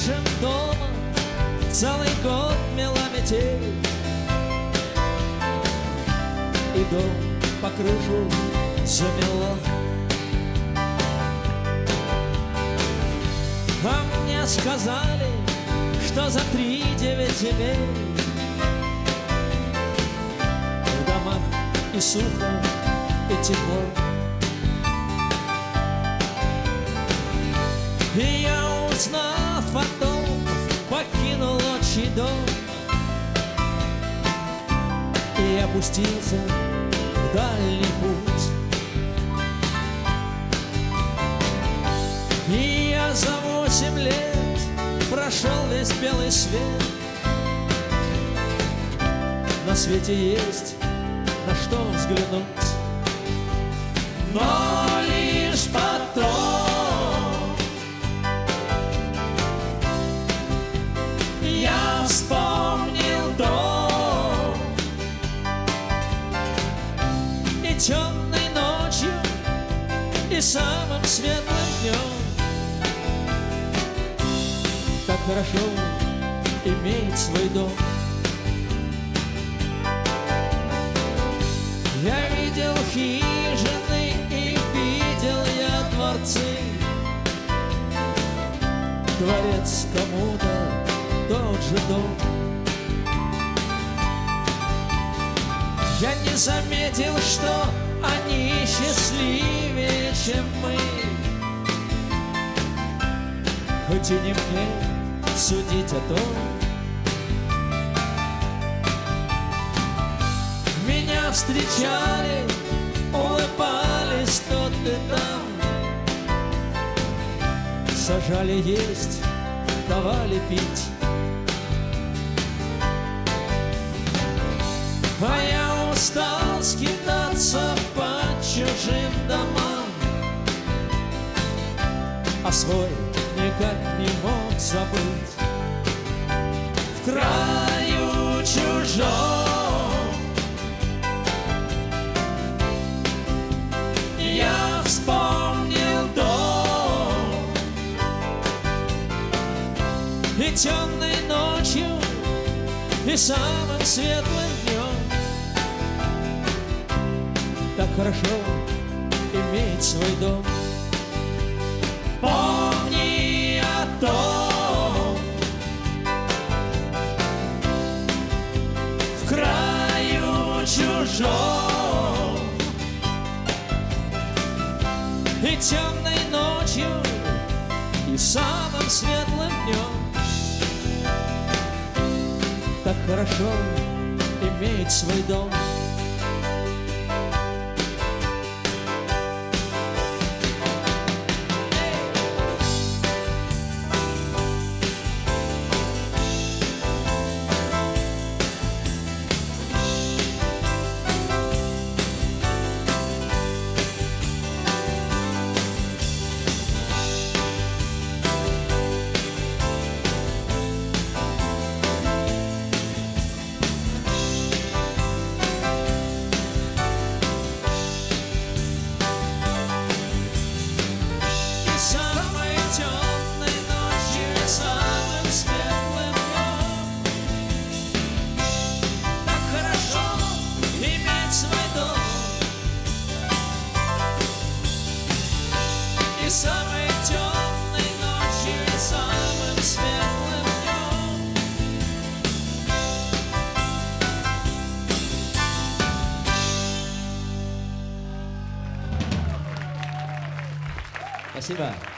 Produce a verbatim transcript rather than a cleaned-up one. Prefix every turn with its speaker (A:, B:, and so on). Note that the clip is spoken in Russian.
A: нашим домом целый год мела метель, и дом по крышу замело. А мне сказали, что за три девять земель в домах и сухо, и тепло. И я, узнав о том, покинул отчий дом и опустился в дальний путь. И я за восемь лет прошел весь белый свет. На свете есть на что взглянуть, но лишь потом я вспомнил дом, и темной ночью, и самым светлым днем. Так хорошо иметь свой дом. Я видел хижины и видел я дворцы. Дворец кому-то тот же дом. Я не заметил, что они счастливее, чем мы, хоть и не мне судить о том. Меня встречали, улыбались тут и там, сажали есть, давали пить. А я устал скитаться по чужим домам, а свой никак не мог забыть. В краю чужом я вспомнил дом, и темной ночью, и самым светлым днем. Так хорошо иметь свой дом. Помни о том, в краю чужом, и темной ночью, и самым светлым днем. Так хорошо иметь свой дом. Самой темной ночью и самым светлым днем. Спасибо.